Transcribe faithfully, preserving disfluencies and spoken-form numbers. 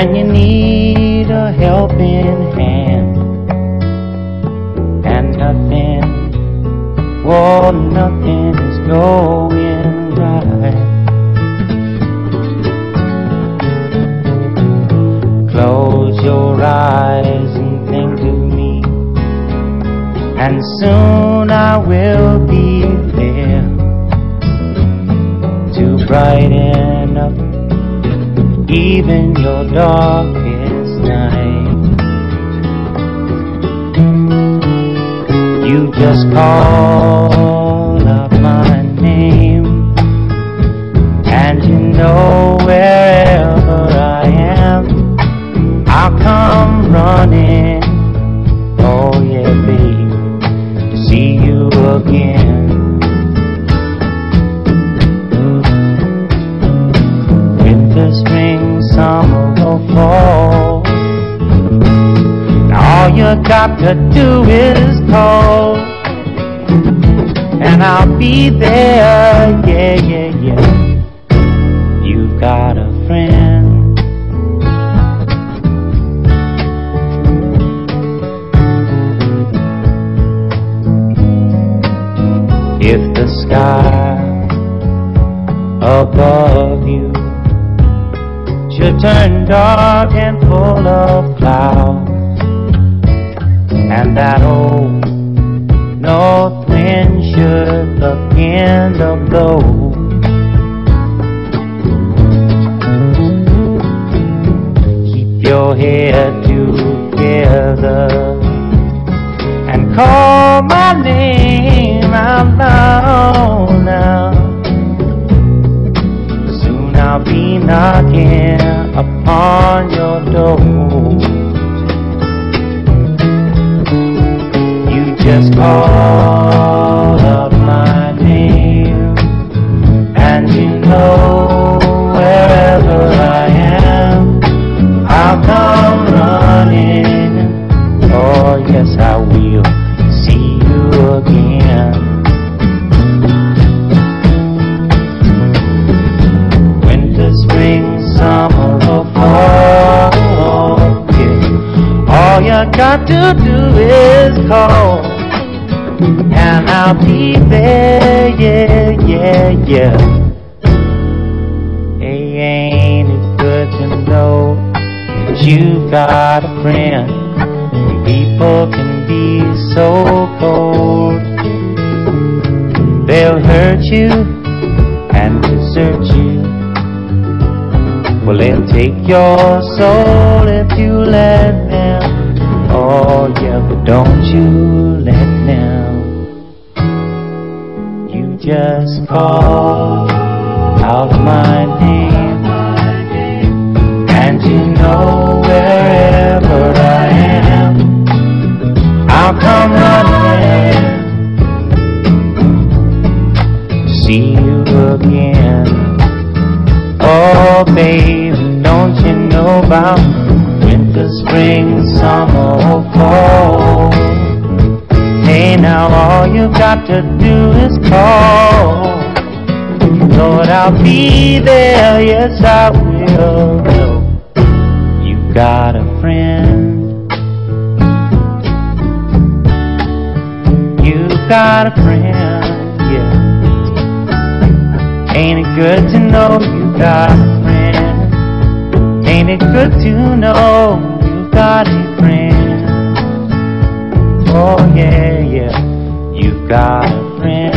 and you need a helping hand, and nothing, oh, nothing is going right. Close your eyes and think of me, and soon I will be there to brighten up even your darkest night. You just call out my name, and you know wherever I am, I'll come running. Oh yeah, babe, to see you again. Winter, spring, summer or fall, all you got to do is call, and I'll be there. Yeah, yeah, yeah. You've got a friend. If the sky above you should turn dark and full of clouds, and that old north wind should begin to blow, keep your head together and call my name out loud now. Soon I'll be knocking upon your door. You just call out my name, and you know wherever I am, I'll come running. Oh yes, I will see you again. Winter, spring, summer or fall, yeah. All you got to do is call, and I'll be there. Yeah, yeah, yeah. Hey, ain't it good to know that you've got a friend? People can be so cold, they'll hurt you and desert you. Well, they'll take your soul if you let them. Oh yeah, but don't you let them. You just call out my name, and you know wherever I am, I'll come running to see you again. Oh babe, don't you know about winter, spring, summer or fall? Hey now, all you got to do is call. Lord, I'll be there, yes I will. You got a friend. Got a friend, yeah. Ain't it good to know you got a friend? Ain't it good to know you got a friend? Oh yeah, yeah, you got a friend.